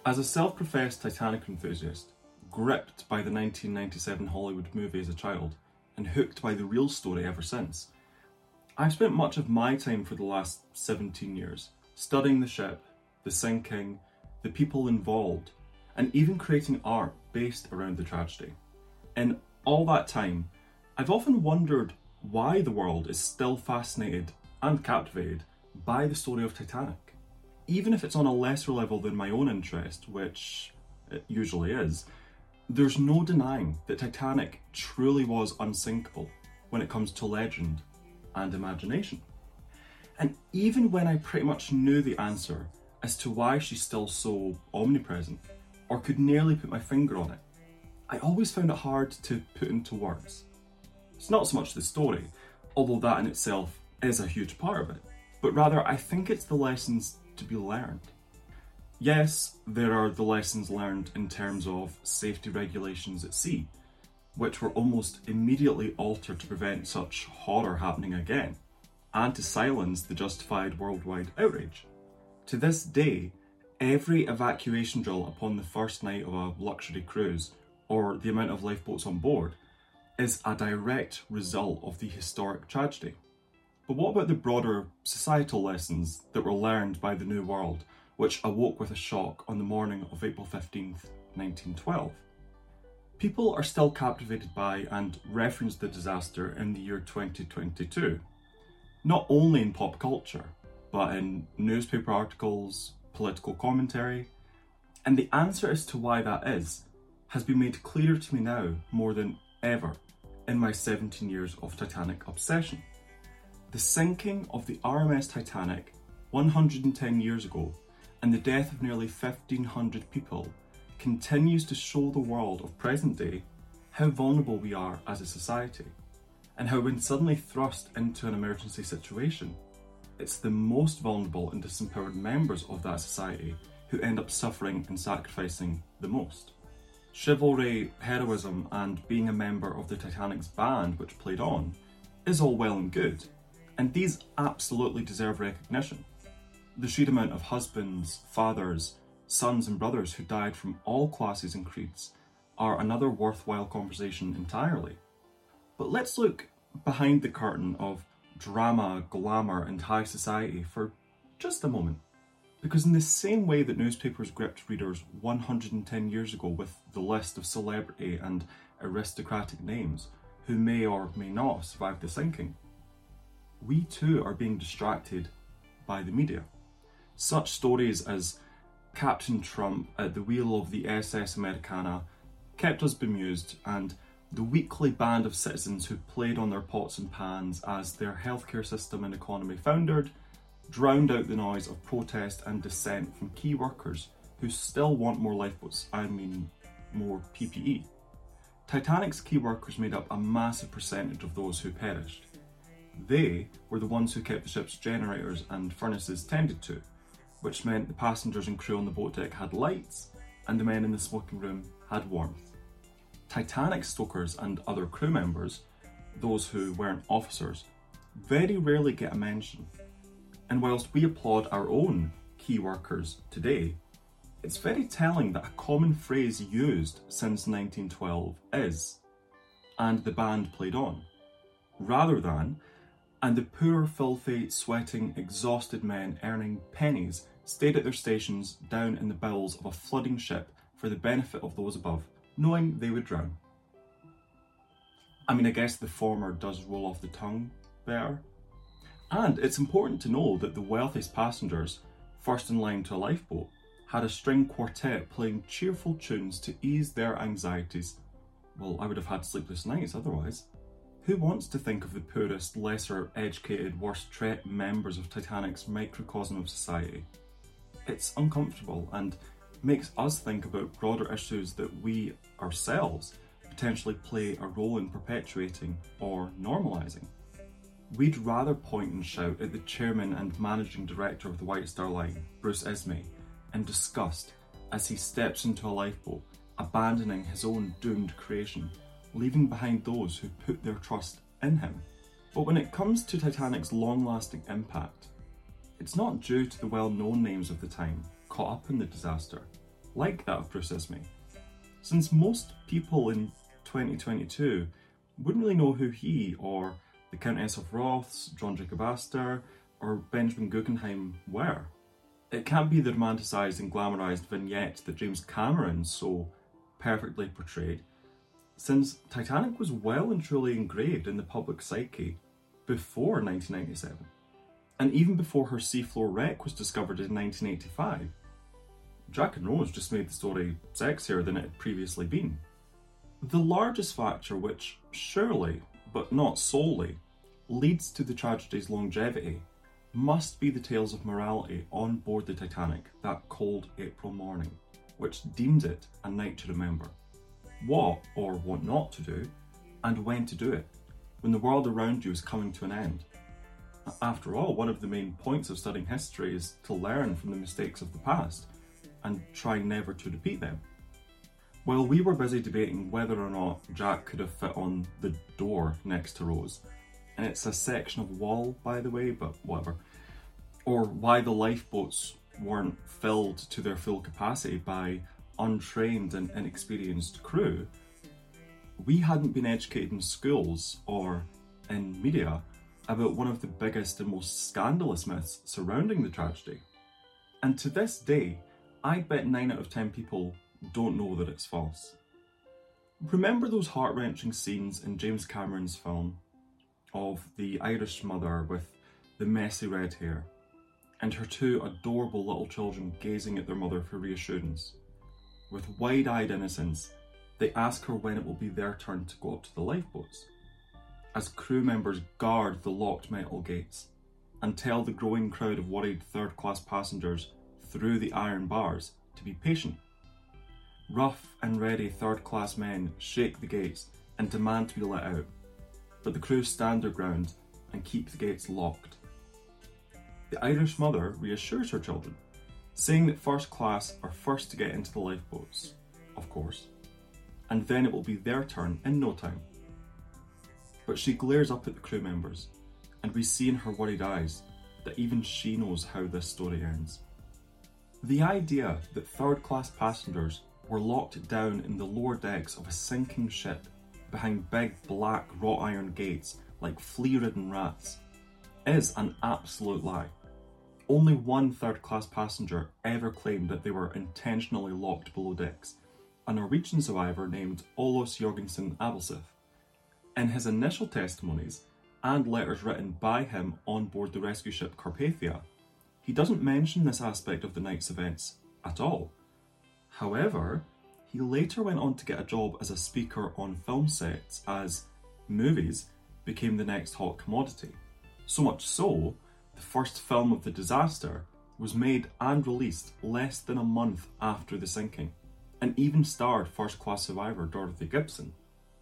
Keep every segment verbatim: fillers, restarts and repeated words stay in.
As a self-professed Titanic enthusiast, gripped by the nineteen ninety-seven Hollywood movie as a child, and hooked by the real story ever since, I've spent much of my time for the last seventeen years studying the ship, the sinking, the people involved, and even creating art based around the tragedy. In all that time, I've often wondered why the world is still fascinated and captivated by the story of Titanic. Even if it's on a lesser level than my own interest, which it usually is, there's no denying that Titanic truly was unsinkable when it comes to legend and imagination. And even when I pretty much knew the answer as to why she's still so omnipresent, or could nearly put my finger on it, I always found it hard to put into words. It's not so much the story, although that in itself is a huge part of it, but rather I think it's the lessons to be learned. Yes, there are the lessons learned in terms of safety regulations at sea, which were almost immediately altered to prevent such horror happening again, and to silence the justified worldwide outrage. To this day, every evacuation drill upon the first night of a luxury cruise, or the amount of lifeboats on board, is a direct result of the historic tragedy. But what about the broader societal lessons that were learned by the New World, which awoke with a shock on the morning of April fifteenth, nineteen twelve? People are still captivated by and reference the disaster in the year twenty twenty-two, not only in pop culture, but in newspaper articles, political commentary, and the answer as to why that is has been made clearer to me now more than ever in my seventeen years of Titanic obsession. The sinking of the R M S Titanic one hundred ten years ago and the death of nearly fifteen hundred people continues to show the world of present day how vulnerable we are as a society, and how when suddenly thrust into an emergency situation, it's the most vulnerable and disempowered members of that society who end up suffering and sacrificing the most. Chivalry, heroism, and being a member of the Titanic's band which played on is all well and good, and these absolutely deserve recognition. The sheer amount of husbands, fathers, sons and brothers who died from all classes and creeds are another worthwhile conversation entirely. But let's look behind the curtain of drama, glamour and high society for just a moment. Because in the same way that newspapers gripped readers one hundred ten years ago with the list of celebrity and aristocratic names who may or may not have survived the sinking, we too are being distracted by the media. Such stories as Captain Trump at the wheel of the S S Americana kept us bemused, and the weekly band of citizens who played on their pots and pans as their healthcare system and economy foundered drowned out the noise of protest and dissent from key workers who still want more lifeboats, I mean more P P E. Titanic's key workers made up a massive percentage of those who perished. They were the ones who kept the ship's generators and furnaces tended to, which meant the passengers and crew on the boat deck had lights and the men in the smoking room had warmth. Titanic stokers and other crew members, those who weren't officers, very rarely get a mention. And whilst we applaud our own key workers today, it's very telling that a common phrase used since nineteen twelve is, "and the band played on," rather than, "and the poor, filthy, sweating, exhausted men earning pennies stayed at their stations down in the bowels of a flooding ship for the benefit of those above, knowing they would drown." I mean, I guess the former does roll off the tongue better. And it's important to know that the wealthiest passengers, first in line to a lifeboat, had a string quartet playing cheerful tunes to ease their anxieties. Well, I would have had sleepless nights otherwise. Who wants to think of the poorest, lesser educated, worst treated members of Titanic's microcosm of society? It's uncomfortable and makes us think about broader issues that we ourselves potentially play a role in perpetuating or normalising. We'd rather point and shout at the chairman and managing director of the White Star Line, Bruce Ismay, in disgust as he steps into a lifeboat, abandoning his own doomed creation, leaving behind those who put their trust in him. But when it comes to Titanic's long-lasting impact, it's not due to the well-known names of the time caught up in the disaster. like that of Bruce Ismay, since most people in twenty twenty-two wouldn't really know who he or the Countess of Roths, John Jacob Astor, or Benjamin Guggenheim were. It can't be the romanticised and glamorised vignette that James Cameron so perfectly portrayed, since Titanic was well and truly engraved in the public psyche before nineteen ninety-seven, and even before her seafloor wreck was discovered in nineteen eighty-five. Jack and Rose just made the story sexier than it had previously been. The largest factor which surely, but not solely, leads to the tragedy's longevity must be the tales of morality on board the Titanic that cold April morning, which deemed it a night to remember. What or what not to do, and when to do it, when the world around you is coming to an end. After all, one of the main points of studying history is to learn from the mistakes of the past and try never to repeat them. While we were busy debating whether or not Jack could have fit on the door next to Rose, and it's a section of wall, by the way, but whatever, or why the lifeboats weren't filled to their full capacity by untrained and inexperienced crew, we hadn't been educated in schools or in media about one of the biggest and most scandalous myths surrounding the tragedy. And to this day, I bet nine out of ten people don't know that it's false. Remember those heart-wrenching scenes in James Cameron's film of the Irish mother with the messy red hair and her two adorable little children gazing at their mother for reassurance? With wide-eyed innocence, they ask her when it will be their turn to go up to the lifeboats, as crew members guard the locked metal gates and tell the growing crowd of worried third-class passengers through the iron bars to be patient. Rough and ready third-class men shake the gates and demand to be let out, but the crew stand their ground and keep the gates locked. The Irish mother reassures her children, saying that first class are first to get into the lifeboats, of course, and then it will be their turn in no time. But she glares up at the crew members, and we see in her worried eyes that even she knows how this story ends. The idea that third-class passengers were locked down in the lower decks of a sinking ship behind big black wrought iron gates like flea-ridden rats is an absolute lie. Only one third-class passenger ever claimed that they were intentionally locked below decks, a Norwegian survivor named Olos Jorgensen Abelseth. In his initial testimonies and letters written by him on board the rescue ship Carpathia, he doesn't mention this aspect of the night's events at all. However, he later went on to get a job as a speaker on film sets as movies became the next hot commodity. So much so, the first film of the disaster was made and released less than a month after the sinking, and even starred first-class survivor Dorothy Gibson.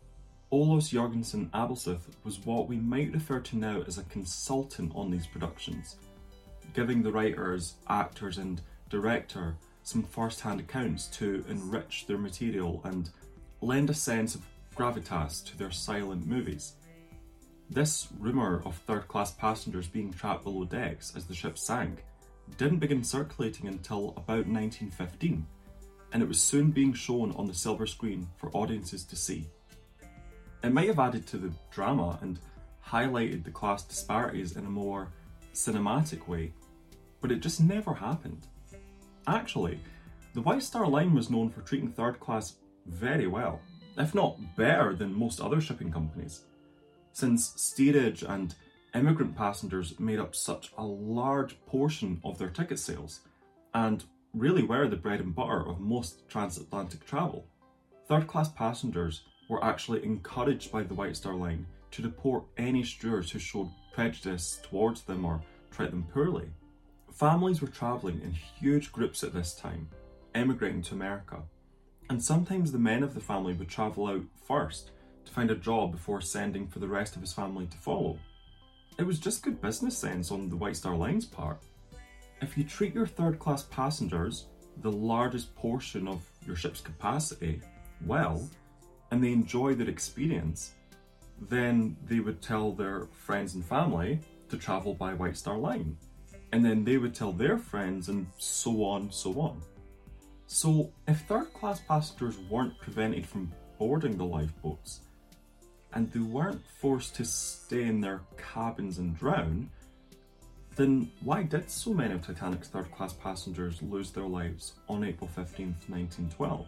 Olos Jorgensen Abelseth was what we might refer to now as a consultant on these productions, giving the writers, actors and director some first-hand accounts to enrich their material and lend a sense of gravitas to their silent movies. This rumour of third-class passengers being trapped below decks as the ship sank didn't begin circulating until about nineteen fifteen, and it was soon being shown on the silver screen for audiences to see. It might have added to the drama and highlighted the class disparities in a more cinematic way, but it just never happened. Actually, the White Star Line was known for treating third class very well, if not better than most other shipping companies, since steerage and immigrant passengers made up such a large portion of their ticket sales, and really were the bread and butter of most transatlantic travel. Third class passengers were actually encouraged by the White Star Line to report any stewards who showed prejudice towards them or treated them poorly. Families were travelling in huge groups at this time, emigrating to America, and sometimes the men of the family would travel out first to find a job before sending for the rest of his family to follow. It was just good business sense on the White Star Line's part. If you treat your third-class passengers, the largest portion of your ship's capacity, well, and they enjoy their experience, then they would tell their friends and family to travel by White Star Line, and then they would tell their friends, and so on, so on. So, if third-class passengers weren't prevented from boarding the lifeboats, and they weren't forced to stay in their cabins and drown, then why did so many of Titanic's third-class passengers lose their lives on April fifteenth, nineteen twelve?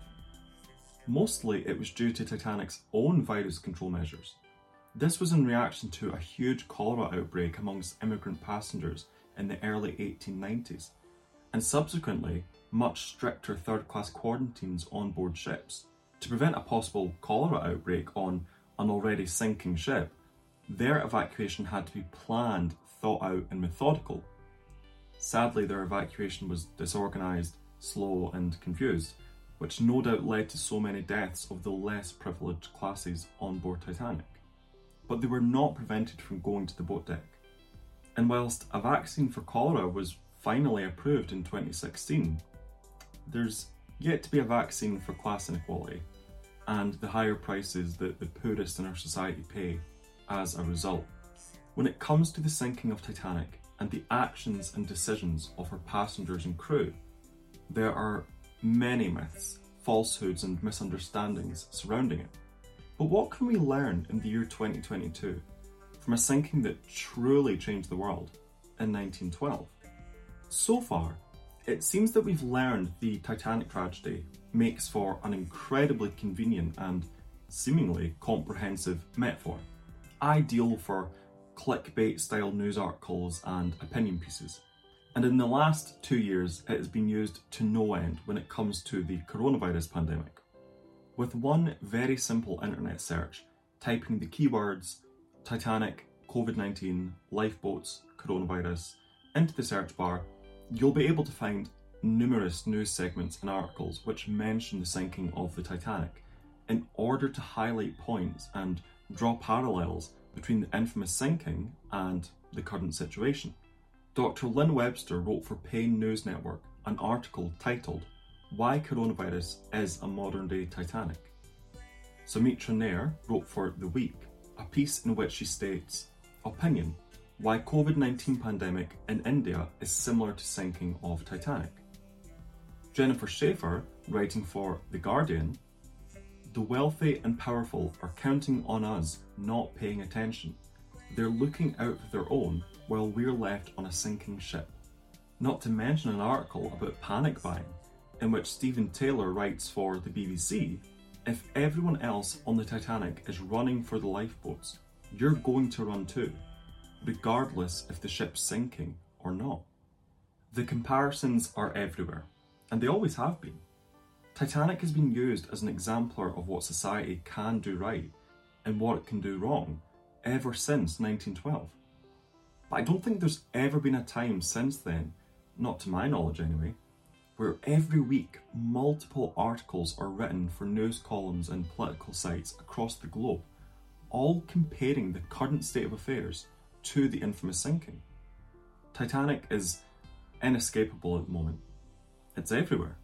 Mostly it was due to Titanic's own virus control measures. This was in reaction to a huge cholera outbreak amongst immigrant passengers in the early eighteen nineties, and subsequently much stricter third-class quarantines on board ships. To prevent a possible cholera outbreak on an already sinking ship, their evacuation had to be planned, thought out and methodical. Sadly, their evacuation was disorganised, slow and confused, which no doubt led to so many deaths of the less privileged classes on board Titanic. But they were not prevented from going to the boat deck. And whilst a vaccine for cholera was finally approved in twenty sixteen, there's yet to be a vaccine for class inequality and the higher prices that the poorest in our society pay as a result. When it comes to the sinking of Titanic and the actions and decisions of her passengers and crew, there are many myths, falsehoods and misunderstandings surrounding it. But what can we learn in the year twenty twenty-two from a sinking that truly changed the world in nineteen twelve? So far, it seems that we've learned the Titanic tragedy makes for an incredibly convenient and seemingly comprehensive metaphor, ideal for clickbait style news articles and opinion pieces. And in the last two years, it has been used to no end when it comes to the coronavirus pandemic. With one very simple internet search, typing the keywords Titanic, COVID nineteen, lifeboats, coronavirus into the search bar, you'll be able to find numerous news segments and articles which mention the sinking of the Titanic in order to highlight points and draw parallels between the infamous sinking and the current situation. Doctor Lynn Webster wrote for Pain News Network an article titled "Why Coronavirus is a Modern Day Titanic." Sumitra Nair wrote for The Week a piece in which she states, "Opinion: Why COVID nineteen pandemic in India is similar to sinking of Titanic." Jennifer Schaefer, writing for The Guardian, "The wealthy and powerful are counting on us not paying attention. They're looking out for their own while we're left on a sinking ship." Not to mention an article about panic buying, in which Stephen Taylor writes for the B B C, "If everyone else on the Titanic is running for the lifeboats, you're going to run too, regardless if the ship's sinking or not." The comparisons are everywhere, and they always have been. Titanic has been used as an exemplar of what society can do right and what it can do wrong ever since nineteen twelve. But I don't think there's ever been a time since then, not to my knowledge anyway, where every week multiple articles are written for news columns and political sites across the globe, all comparing the current state of affairs to the infamous sinking. Titanic is inescapable at the moment. It's everywhere.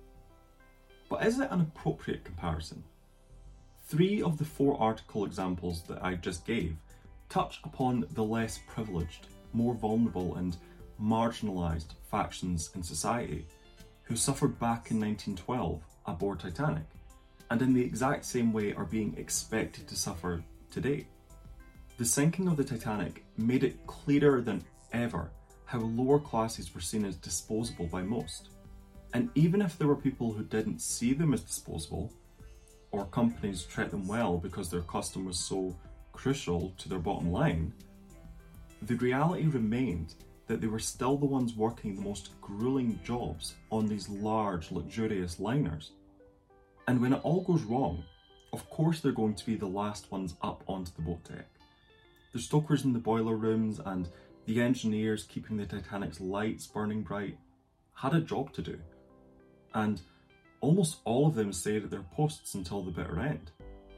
But is it an appropriate comparison? Three of the four article examples that I just gave touch upon the less privileged, more vulnerable and marginalised factions in society who suffered back in nineteen twelve aboard Titanic, and in the exact same way are being expected to suffer today. The sinking of the Titanic made it clearer than ever how lower classes were seen as disposable by most. And even if there were people who didn't see them as disposable, or companies treat them well because their custom was so crucial to their bottom line, the reality remained that they were still the ones working the most grueling jobs on these large, luxurious liners. And when it all goes wrong, of course they're going to be the last ones up onto the boat deck. The stokers in the boiler rooms and the engineers keeping the Titanic's lights burning bright had a job to do. And almost all of them stayed at their posts until the bitter end.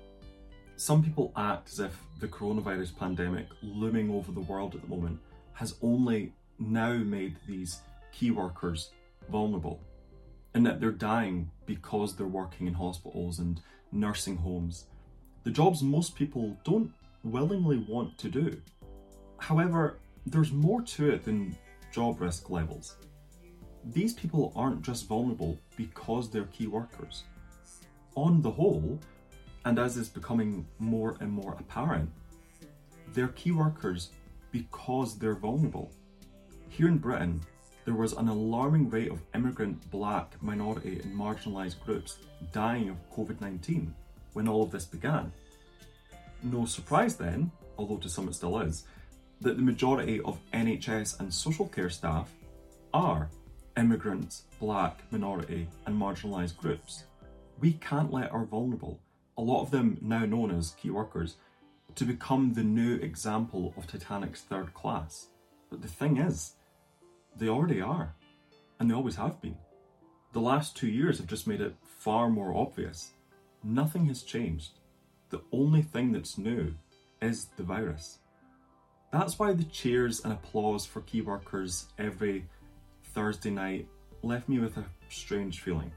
Some people act as if the coronavirus pandemic looming over the world at the moment has only now made these key workers vulnerable, and that they're dying because they're working in hospitals and nursing homes, the jobs most people don't willingly want to do. However, there's more to it than job risk levels. these people aren't just vulnerable because they're key workers. On the whole, and as is becoming more and more apparent, they're key workers because they're vulnerable. Here in Britain, there was an alarming rate of immigrant, black, minority and marginalised groups dying of covid nineteen when all of this began. No surprise then, although to some it still is, that the majority of N H S and social care staff are immigrants, black, minority and marginalised groups. We can't let our vulnerable, a lot of them now known as key workers, to become the new example of Titanic's third class. But the thing is, they already are, and they always have been. The last two years have just made it far more obvious. Nothing has changed. The only thing that's new is the virus. That's why the cheers and applause for key workers every Thursday night left me with a strange feeling.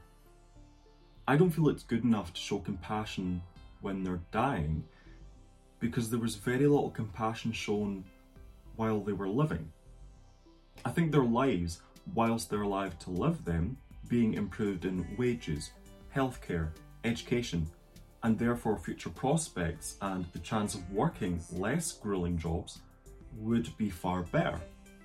I don't feel it's good enough to show compassion when they're dying, because there was very little compassion shown while they were living. I think their lives, whilst they're alive to live them, being improved in wages, healthcare, education, and therefore future prospects and the chance of working less grueling jobs, would be far better.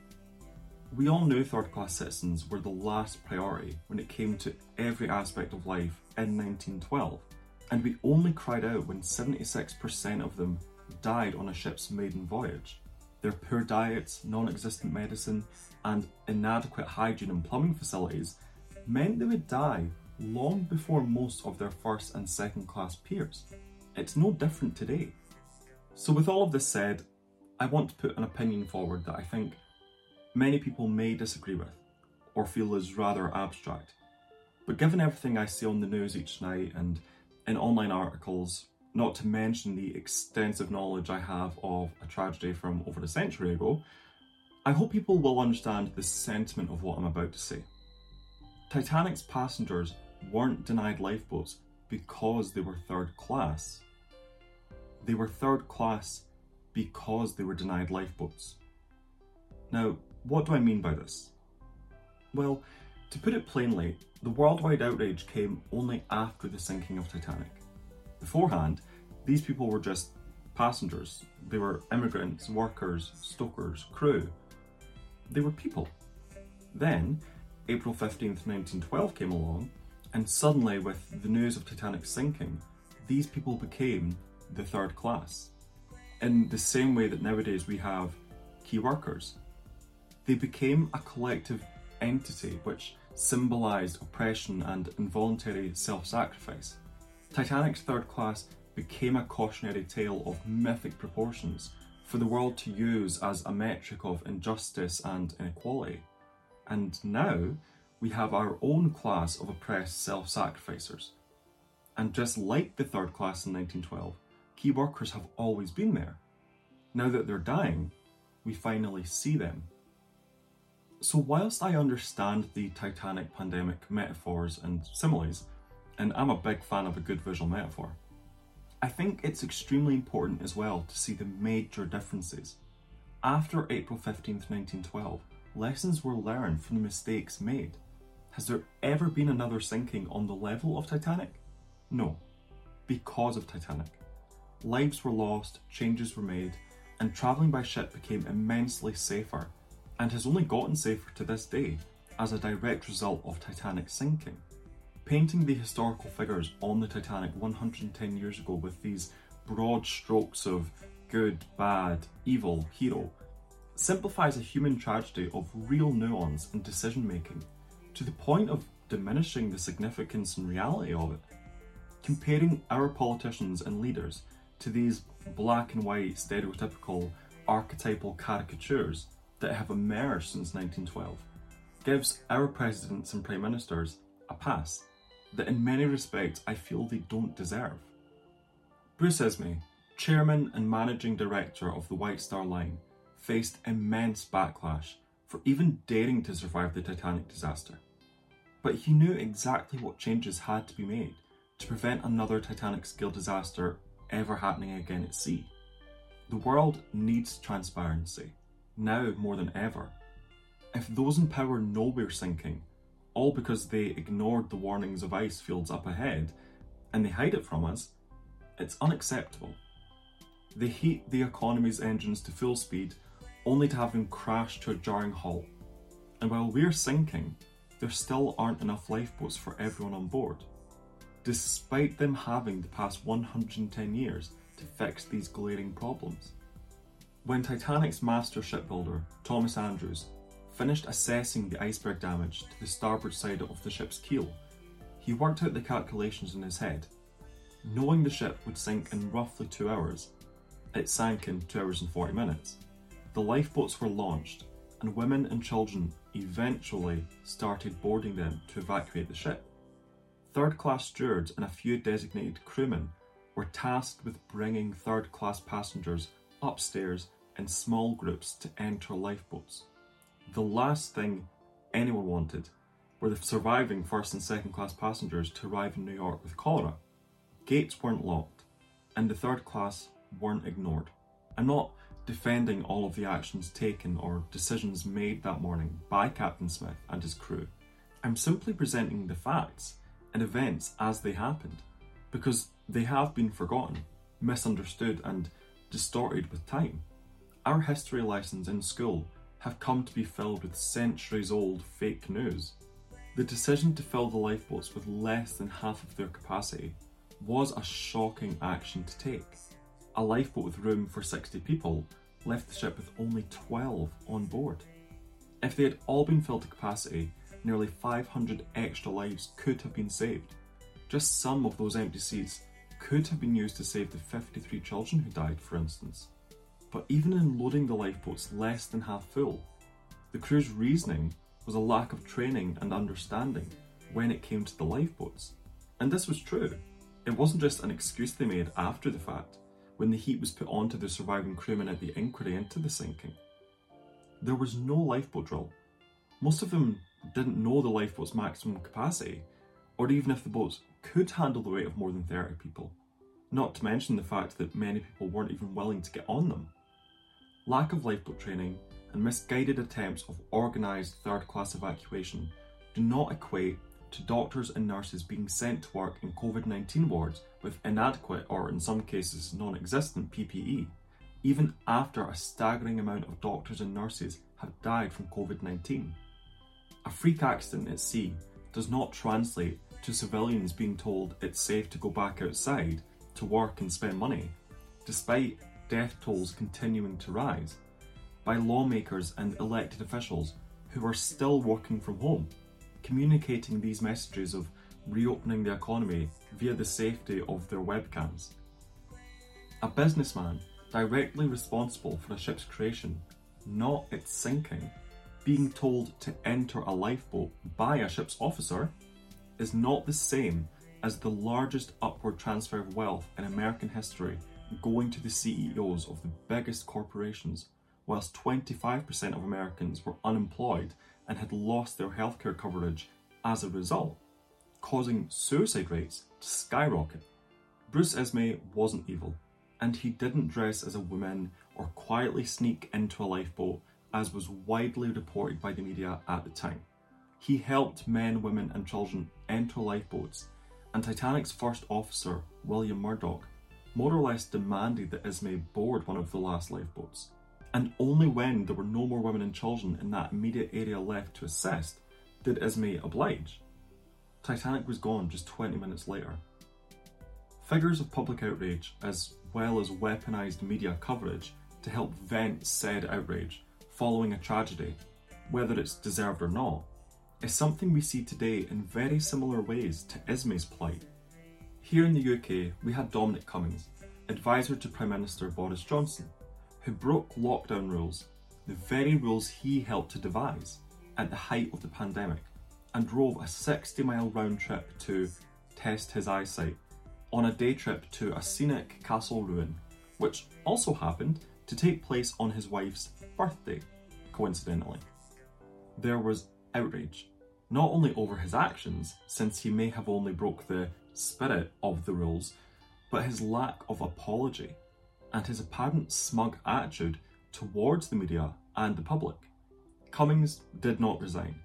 We all knew third-class citizens were the last priority when it came to every aspect of life in nineteen twelve, and we only cried out when seventy-six percent of them died on a ship's maiden voyage. Their poor diets, non-existent medicine, and inadequate hygiene and plumbing facilities meant they would die long before most of their first and second class peers. It's no different today. So with all of this said, I want to put an opinion forward that I think many people may disagree with, or feel is rather abstract. But given everything I see on the news each night and in online articles, not to mention the extensive knowledge I have of a tragedy from over a century ago, I hope people will understand the sentiment of what I'm about to say. Titanic's passengers weren't denied lifeboats because they were third class. They were third class because they were denied lifeboats. Now, what do I mean by this? Well, to put it plainly, the worldwide outrage came only after the sinking of Titanic. Beforehand, these people were just passengers. They were immigrants, workers, stokers, crew. They were people. Then, April fifteenth, nineteen twelve came along, and suddenly with the news of Titanic's sinking, these people became the third class. In the same way that nowadays we have key workers. They became a collective entity which symbolised oppression and involuntary self-sacrifice. Titanic's third class became a cautionary tale of mythic proportions for the world to use as a metric of injustice and inequality. And now we have our own class of oppressed self-sacrificers. And just like the third class in nineteen twelve, key workers have always been there. Now that they're dying, we finally see them. So whilst I understand the Titanic pandemic metaphors and similes, and I'm a big fan of a good visual metaphor, I think it's extremely important as well to see the major differences. After April fifteenth, nineteen twelve, lessons were learned from the mistakes made. Has there ever been another sinking on the level of Titanic? No, because of Titanic. Lives were lost, changes were made, and travelling by ship became immensely safer, and has only gotten safer to this day as a direct result of Titanic's sinking. Painting the historical figures on the Titanic one hundred ten years ago with these broad strokes of good, bad, evil, hero simplifies a human tragedy of real nuance and decision making to the point of diminishing the significance and reality of it. Comparing our politicians and leaders to these black and white stereotypical archetypal caricatures that have emerged since nineteen twelve gives our presidents and prime ministers a pass that in many respects I feel they don't deserve. Bruce Ismay, chairman and managing director of the White Star Line, faced immense backlash for even daring to survive the Titanic disaster. But he knew exactly what changes had to be made to prevent another Titanic-scale disaster ever happening again at sea. The world needs transparency, now more than ever. If those in power know we're sinking, all because they ignored the warnings of ice fields up ahead and they hide it from us, it's unacceptable. They heat the economy's engines to full speed only to have them crash to a jarring halt. And while we're sinking, there still aren't enough lifeboats for everyone on board, despite them having the past one hundred ten years to fix these glaring problems. When Titanic's master shipbuilder, Thomas Andrews, finished assessing the iceberg damage to the starboard side of the ship's keel, he worked out the calculations in his head. Knowing the ship would sink in roughly two hours, it sank in two hours and forty minutes. The lifeboats were launched, and women and children eventually started boarding them to evacuate the ship. Third-class stewards and a few designated crewmen were tasked with bringing third-class passengers upstairs in small groups to enter lifeboats. The last thing anyone wanted were the surviving first and second class passengers to arrive in New York with cholera. Gates weren't locked, and the third class weren't ignored. I'm not defending all of the actions taken or decisions made that morning by Captain Smith and his crew. I'm simply presenting the facts and events as they happened, because they have been forgotten, misunderstood, and distorted with time. Our history lessons in school have come to be filled with centuries-old fake news. The decision to fill the lifeboats with less than half of their capacity was a shocking action to take. A lifeboat with room for sixty people left the ship with only twelve on board. If they had all been filled to capacity, nearly five hundred extra lives could have been saved. Just some of those empty seats could have been used to save the fifty-three children who died, for instance. But even in loading the lifeboats less than half full, the crew's reasoning was a lack of training and understanding when it came to the lifeboats. And this was true. It wasn't just an excuse they made after the fact, when the heat was put onto the surviving crewmen at the inquiry into the sinking. There was no lifeboat drill. Most of them didn't know the lifeboat's maximum capacity, or even if the boats could handle the weight of more than thirty people. Not to mention the fact that many people weren't even willing to get on them. Lack of lifeboat training and misguided attempts of organised third-class evacuation do not equate to doctors and nurses being sent to work in COVID nineteen wards with inadequate, or in some cases non-existent, P P E, even after a staggering amount of doctors and nurses have died from COVID nineteen. A freak accident at sea does not translate to civilians being told it's safe to go back outside to work and spend money, despite death tolls continuing to rise, by lawmakers and elected officials who are still working from home, communicating these messages of reopening the economy via the safety of their webcams. A businessman directly responsible for a ship's creation, not its sinking, being told to enter a lifeboat by a ship's officer is not the same as the largest upward transfer of wealth in American history going to the C E Os of the biggest corporations, whilst twenty-five percent of Americans were unemployed and had lost their healthcare coverage as a result, causing suicide rates to skyrocket. Bruce Ismay wasn't evil, and he didn't dress as a woman or quietly sneak into a lifeboat as was widely reported by the media at the time. He helped men, women and children enter lifeboats, and Titanic's first officer, William Murdoch, more or less demanded that Ismay board one of the last lifeboats. And only when there were no more women and children in that immediate area left to assist did Ismay oblige. Titanic was gone just twenty minutes later. Figures of public outrage, as well as weaponised media coverage to help vent said outrage following a tragedy, whether it's deserved or not, is something we see today in very similar ways to Ismay's plight. Here in the U K, we had Dominic Cummings, advisor to Prime Minister Boris Johnson, who broke lockdown rules, the very rules he helped to devise at the height of the pandemic, and drove a sixty mile round trip to test his eyesight on a day trip to a scenic castle ruin, which also happened to take place on his wife's birthday, coincidentally. There was outrage, not only over his actions, since he may have only broke the spirit of the rules, but his lack of apology and his apparent smug attitude towards the media and the public. Cummings did not resign,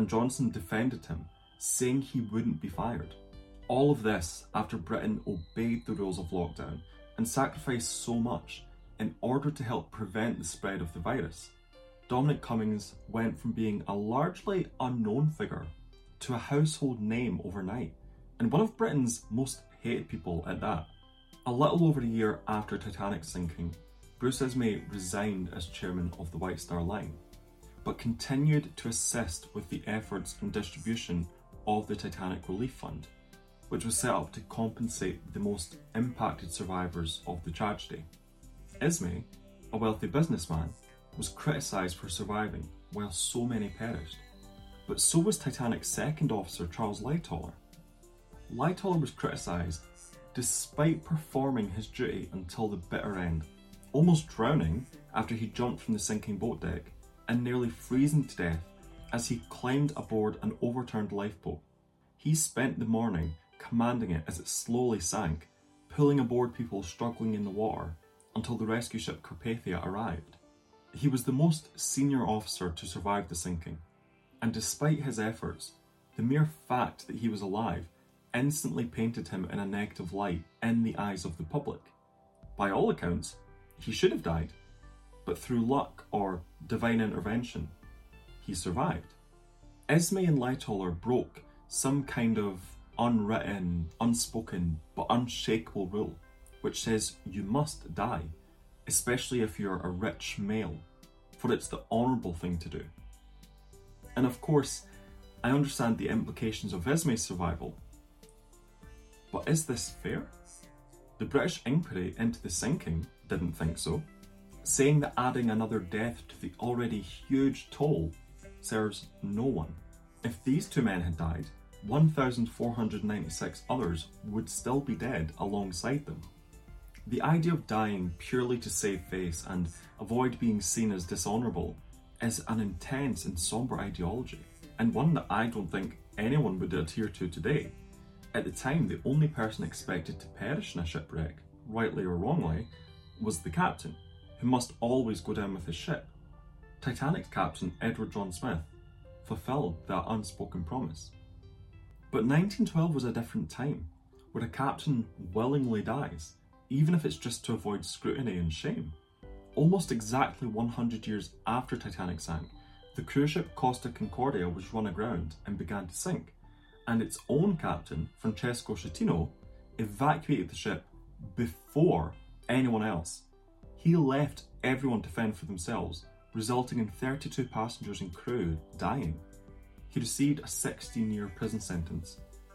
and Johnson defended him, saying he wouldn't be fired. All of this after Britain obeyed the rules of lockdown and sacrificed so much in order to help prevent the spread of the virus. Dominic Cummings went from being a largely unknown figure to a household name overnight, and one of Britain's most hated people at that. A little over a year after Titanic's sinking, Bruce Ismay resigned as chairman of the White Star Line, but continued to assist with the efforts and distribution of the Titanic Relief Fund, which was set up to compensate the most impacted survivors of the tragedy. Ismay, a wealthy businessman, was criticised for surviving while so many perished, but so was Titanic's second officer Charles Lightoller. Lightoller was criticised despite performing his duty until the bitter end, almost drowning after he jumped from the sinking boat deck and nearly freezing to death as he climbed aboard an overturned lifeboat. He spent the morning commanding it as it slowly sank, pulling aboard people struggling in the water until the rescue ship Carpathia arrived. He was the most senior officer to survive the sinking, and despite his efforts, the mere fact that he was alive instantly painted him in a negative light in the eyes of the public. By all accounts, he should have died, but through luck or divine intervention, he survived. Ismay and Lightoller broke some kind of unwritten, unspoken, but unshakable rule, which says you must die, especially if you're a rich male, for it's the honourable thing to do. And of course, I understand the implications of Ismay's survival, but is this fair? The British inquiry into the sinking didn't think so, saying that adding another death to the already huge toll serves no one. If these two men had died, one thousand four hundred ninety-six others would still be dead alongside them. The idea of dying purely to save face and avoid being seen as dishonourable is an intense and sombre ideology, and one that I don't think anyone would adhere to today. At the time, the only person expected to perish in a shipwreck, rightly or wrongly, was the captain, who must always go down with his ship. Titanic's captain, Edward John Smith, fulfilled that unspoken promise. But nineteen twelve was a different time, where a captain willingly dies, even if it's just to avoid scrutiny and shame. Almost exactly one hundred years after Titanic sank, the cruise ship Costa Concordia was run aground and began to sink, and its own captain, Francesco Schettino, evacuated the ship before anyone else. He left everyone to fend for themselves, resulting in thirty-two passengers and crew dying. He received a sixteen-year prison sentence.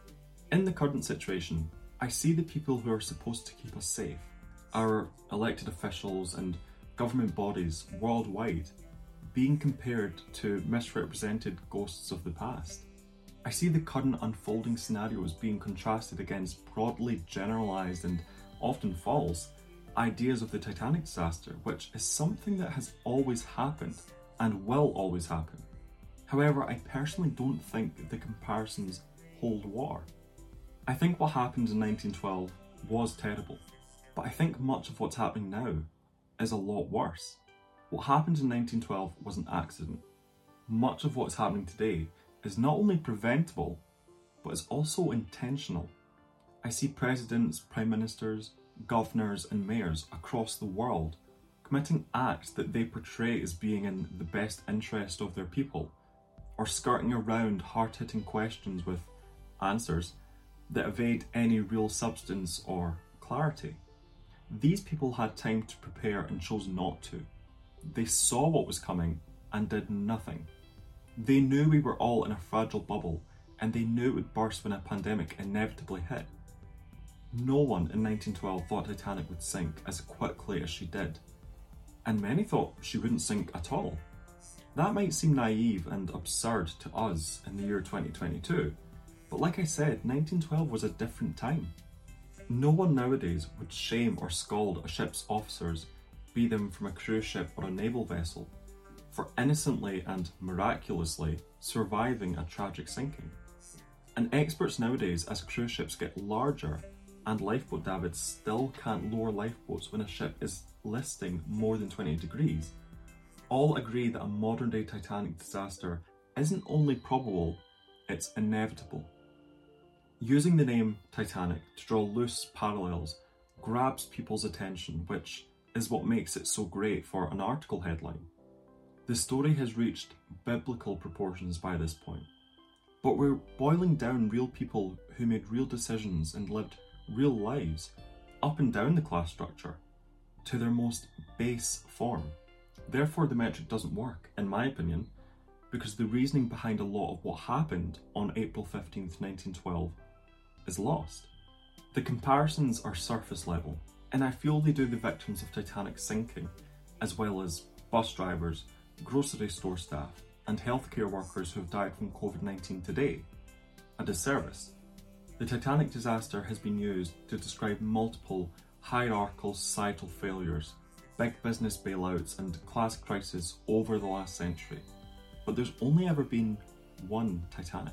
In the current situation, I see the people who are supposed to keep us safe, our elected officials and government bodies worldwide, being compared to misrepresented ghosts of the past. I see the current unfolding scenarios being contrasted against broadly generalised and often false ideas of the Titanic disaster, which is something that has always happened and will always happen. However, I personally don't think the comparisons hold water. I think what happened in nineteen twelve was terrible, but I think much of what's happening now is a lot worse. What happened in nineteen twelve was an accident. Much of what's happening today is not only preventable, but is also intentional. I see presidents, prime ministers, governors and mayors across the world committing acts that they portray as being in the best interest of their people, or skirting around hard-hitting questions with answers that evade any real substance or clarity. These people had time to prepare and chose not to. They saw what was coming and did nothing. They knew we were all in a fragile bubble, and they knew it would burst when a pandemic inevitably hit. No one in nineteen twelve thought Titanic would sink as quickly as she did, and many thought she wouldn't sink at all. That might seem naive and absurd to us in the year twenty twenty-two, but like I said, nineteen twelve was a different time. No one nowadays would shame or scald a ship's officers, be them from a cruise ship or a naval vessel, for innocently and miraculously surviving a tragic sinking. And experts nowadays, as cruise ships get larger and lifeboat davits still can't lower lifeboats when a ship is listing more than twenty degrees, all agree that a modern day Titanic disaster isn't only probable, it's inevitable. Using the name Titanic to draw loose parallels grabs people's attention, which is what makes it so great for an article headline. The story has reached biblical proportions by this point, but we're boiling down real people who made real decisions and lived real lives up and down the class structure to their most base form. Therefore, the metric doesn't work, in my opinion, because the reasoning behind a lot of what happened on April fifteenth, nineteen twelve is lost. The comparisons are surface level, and I feel they do the victims of Titanic's sinking, as well as bus drivers, grocery store staff, and healthcare workers who have died from COVID nineteen today, a disservice. The Titanic disaster has been used to describe multiple hierarchical societal failures, big business bailouts, and class crises over the last century. But there's only ever been one Titanic.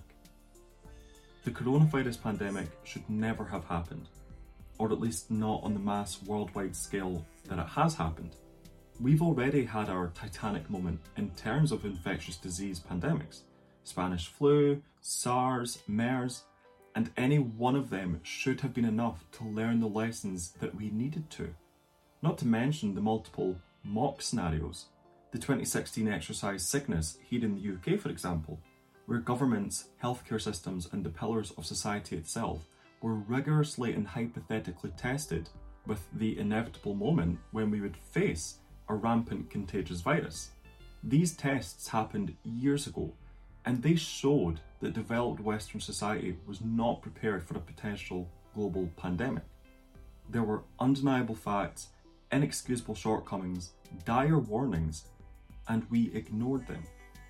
The coronavirus pandemic should never have happened, or at least not on the mass worldwide scale that it has happened. We've already had our Titanic moment in terms of infectious disease pandemics. Spanish flu, SARS, MERS, and any one of them should have been enough to learn the lessons that we needed to. Not to mention the multiple mock scenarios. The twenty sixteen exercise Cygnus here in the U K, for example, where governments, healthcare systems, and the pillars of society itself were rigorously and hypothetically tested with the inevitable moment when we would face a rampant contagious virus. These tests happened years ago, and they showed that developed Western society was not prepared for a potential global pandemic. There were undeniable facts, inexcusable shortcomings, dire warnings, and we ignored them.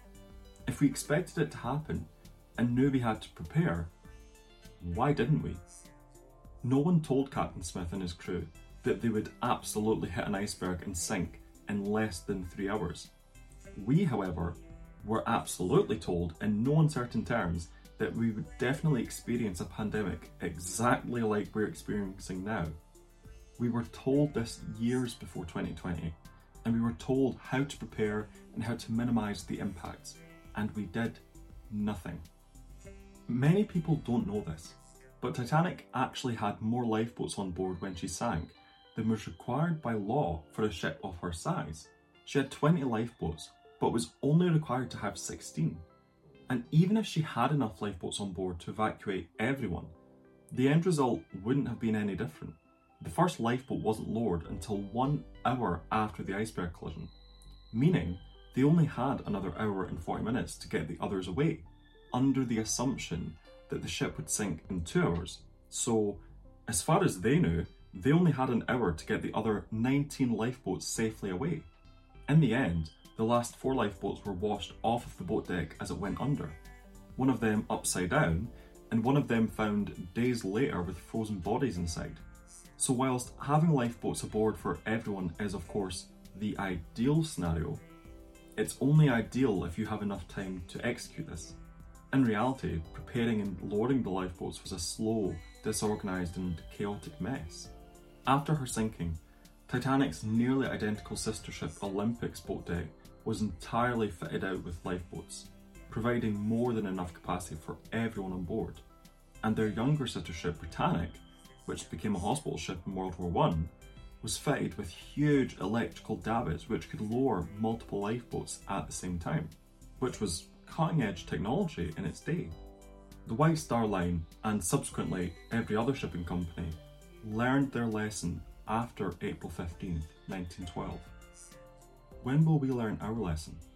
If we expected it to happen and knew we had to prepare, why didn't we? No one told Captain Smith and his crew that they would absolutely hit an iceberg and sink in less than three hours. We, however, were absolutely told in no uncertain terms that we would definitely experience a pandemic exactly like we're experiencing now. We were told this years before twenty twenty, and we were told how to prepare and how to minimise the impacts, and we did nothing. Many people don't know this, but Titanic actually had more lifeboats on board when she sank than was required by law for a ship of her size. She had twenty lifeboats, but was only required to have sixteen. And even if she had enough lifeboats on board to evacuate everyone, the end result wouldn't have been any different. The first lifeboat wasn't lowered until one hour after the iceberg collision, meaning they only had another hour and forty minutes to get the others away, under the assumption that the ship would sink in two hours. So, as far as they knew, they only had an hour to get the other nineteen lifeboats safely away. In the end, the last four lifeboats were washed off of the boat deck as it went under, one of them upside down, and one of them found days later with frozen bodies inside. So whilst having lifeboats aboard for everyone is of course the ideal scenario, it's only ideal if you have enough time to execute this. In reality, preparing and lowering the lifeboats was a slow, disorganised and chaotic mess. After her sinking, Titanic's nearly identical sister ship Olympic's boat deck was entirely fitted out with lifeboats, providing more than enough capacity for everyone on board. And their younger sister ship Britannic, which became a hospital ship in World War One, was fitted with huge electrical davits which could lower multiple lifeboats at the same time, which was cutting-edge technology in its day. The White Star Line, and subsequently every other shipping company, learned their lesson after April fifteenth, nineteen twelve. When will we learn our lesson?